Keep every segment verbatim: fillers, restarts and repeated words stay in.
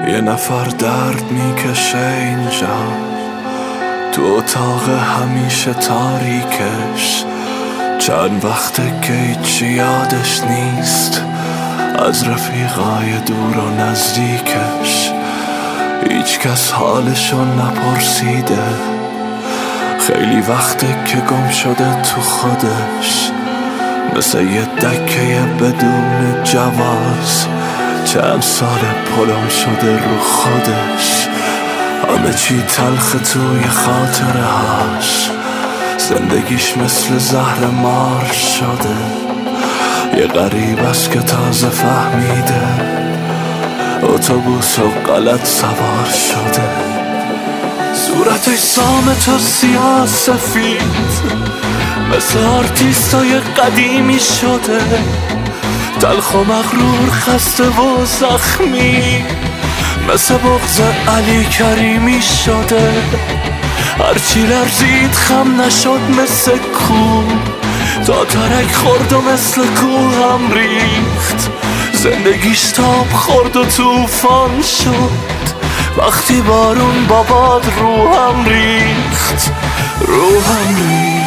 یه نفر درد میکشه اینجا تو اتاق همیشه تاریکش، چند وقته که هیچی یادش نیست از رفیقای دور و نزدیکش. هیچ کس حالشو نپرسیده، خیلی وقته که گم شده تو خودش، مثل یه دکه بدون جواز چند سال پلم شده رو خودش. همه چی تلخ توی خاطره هاش، زندگیش مثل زهر مار شده. یه غریب است که تازه فهمیده اتوبوس و غلط سوار شده. صورتش سامت و سیاه سفید مثل آرتیستای قدیمی شده، تلخ و مغرور خسته و زخمی مثل بغض علی کریمی شده. هرچی لرزید خم نشد مثل کوه، تا ترک خورد و مثل کوه هم ریخت. زندگیش تاب خورد و توفان شد وقتی بارون با باد روحم ریخت، روحم ریخت.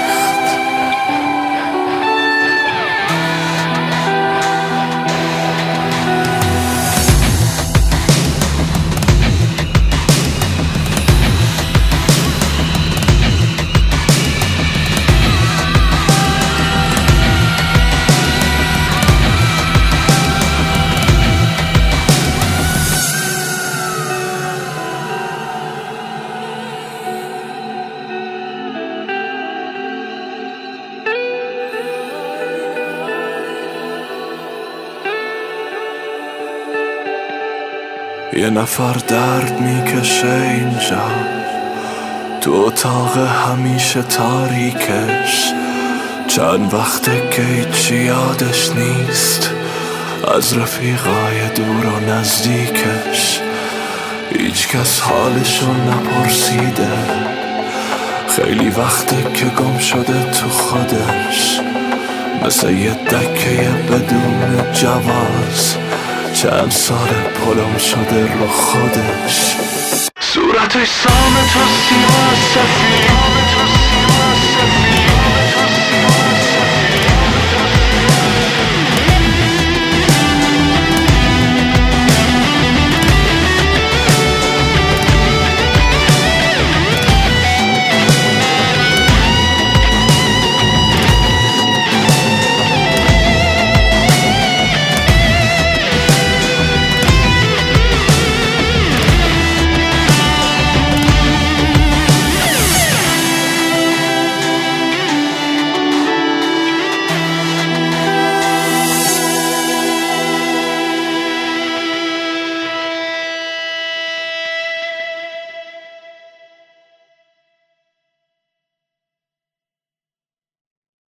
یه نفر درد میکشه اینجا تو اتاق همیشه تاریکش، چند وقته که هیچی یادش نیست از رفیقای دور و نزدیکش. هیچ کس حالشو نپرسیده، خیلی وقته که گم شده تو خودش، مثل یه دکه بدون جواز چند سال پلم شده رو خودش. صورتش سامت و سیاه سفید